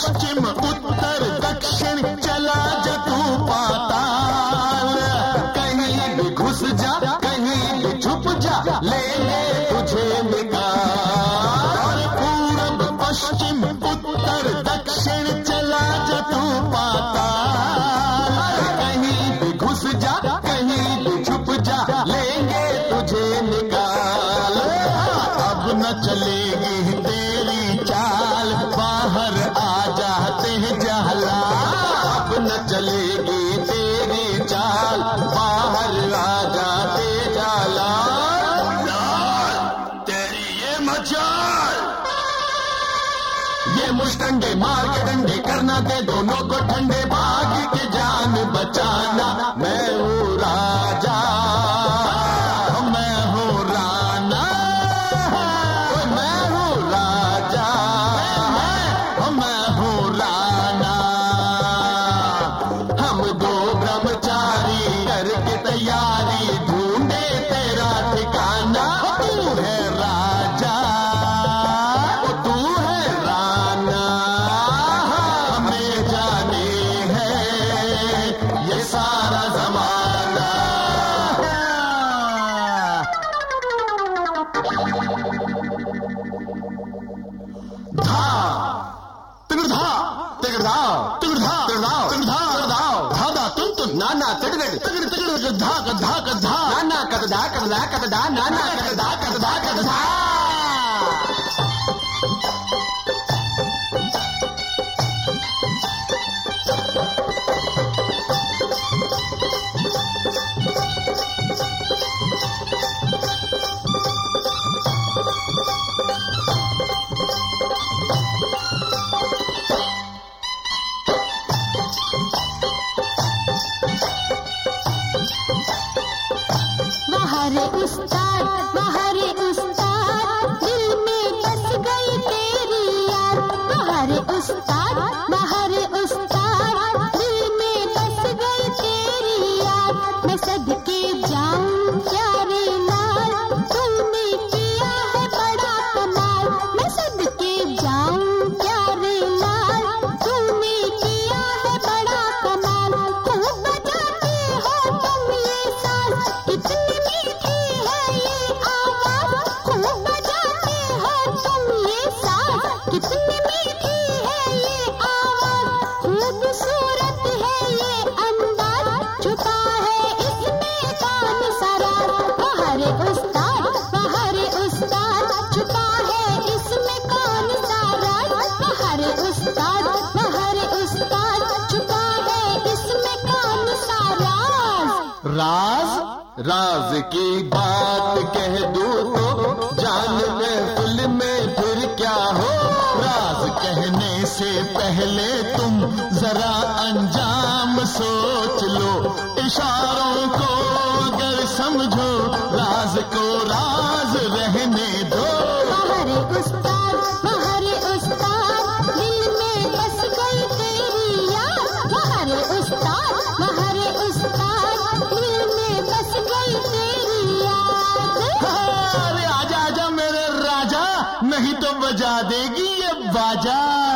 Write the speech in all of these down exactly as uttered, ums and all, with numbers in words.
पश्चिम उत्तर दक्षिण चला जा तू पाताल, कहीं भी घुस जा कहीं भी छुप जा, ले ले तुझे निकाल। और पूरब पश्चिम उत्तर दक्षिण चला जा तू पाताल, कहीं भी घुस जा कहीं भी छुप जा, लेंगे तुझे निकाल। अब न चलेगी तेरी चाल, बाहर आ जाते हैं जाला। अब न चलेगी तेरी चाल, बाहर आ जाते जाला। तेरी ये मचाल, ये मुश्तंडे मार के डंडे करना दे दोनों को ठंडे, भाग के जान बचाना। मैं हूँ राजा, मैं हूँ राणा, मैं हूँ राजा, मैं हूँ राणा। हम दो ब्रह्मचारी करके तैयारी, ढूंढे तेरा ठिकाना। तू है राजा, तू है राणा, हमें जाने है ये सारा जमाना। धा तिगड़ा तिगड़ा तिगड़ा तिगड़ा तिगड़ा धादा तुम तुम नाना तिगड़ तिगड़ तिगड़ धा धा धा नाना कदा कदा कदा नाना कदा कदा कदा। महारे उस्ताद महारे उस्ताद, दिल में बस गई तेरी याद। महारे उस्ताद महारे उस्ताद, दिल में बस गई तेरी याद। मैं सदके जाऊं प्यारे लाल, तुमने किया है बड़ा कमाल। मैं सदके जाऊं प्यारे लाल, तुमने किया है बड़ा कमाल। खूब बजाते हो तुम ये साज, कितनी मीठी है ये आवाज। खूब बजाते हो तुम ये साज, कितनी मीठी है ये आवाज। खूबसूरत है ये अंदाज, छुपा है इसमें कौन सा राज। महारे उस्ताद महारे उस्ताद, छुपा है इसमें कौन सा राज। महारे उस्ताद महारे उस्ताद, छुपा है इसमें कौन सा राज। राज राज की बात कह दूं तो जान महफिल में फिर क्या हो। राज कहने से पहले तुम जरा अंजाम सोच लो, इशारों को अगर समझो, राज को राज रहने दो। महारे उस्ताद महारे उस्ताद, दिल में बस गई तेरी याद। महारे उस्ताद महारे उस्ताद, दिल में बस गई तेरी याद। अरे आजा आजा मेरे राजा, नहीं तो बजा देगी ये बाजा।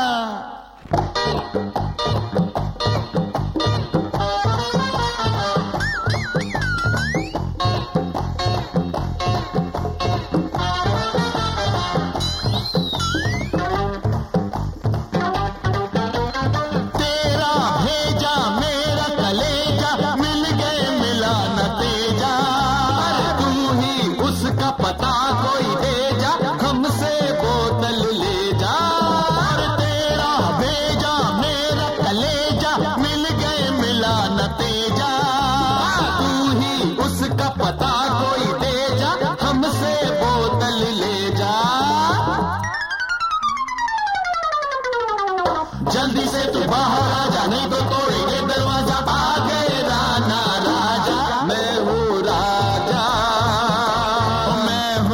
तेरा भेजा मेरा कलेजा, मिल गए मिला न तेजा। अरे तू ही उसका पता कोई दे जा, हमसे बोतल ले जा। अरे तेरा भेजा मेरा कलेजा, मिल गए मिला न तेजा। तू ही उसका पता कोई दे जा, हमसे बोतल ले जा। जल्दी से तू बाहर आ जा, नहीं तो तोड़ेंगे दरवाजा। आ गए राणा राजा, मैं हूँ राजा, मैं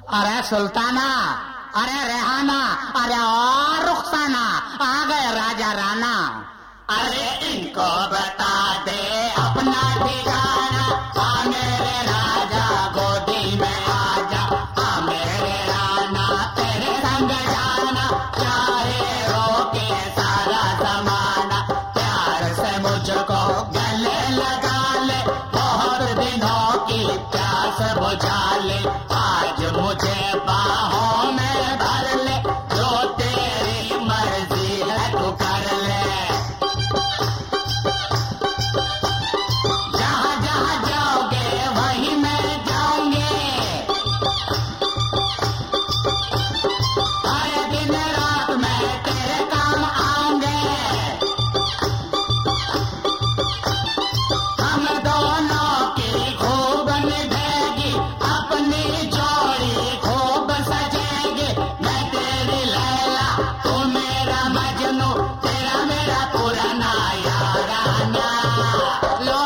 अरे सुल्ताना, अरे रेहाना, अरे और रुखसाना, आ गए राजा राना। अरे इनको बता दे अपना ठिकाना, आ मेरे राजा गोदी में आजा, आ मेरे राना तेरे संग जाना, चाहे रोके सारा जमाना, प्यार से मुझको गले लगा ले, बहुत दिनों की प्यास बुझा ले, आज मुझे बाहों में भर ले, जो तेरी मर्जी है तू कर ले। जहाँ जहाँ जाओगे वहीं मैं जाऊंगे, हर दिन रात में तेरे काम आऊंगे, हम दोनों की खूब निभेगी, अपनी जोड़ी खूब सजेगी, मैं तेरी लैला तू मेरा मजनू, तेरा मेरा पुराना याराना। लो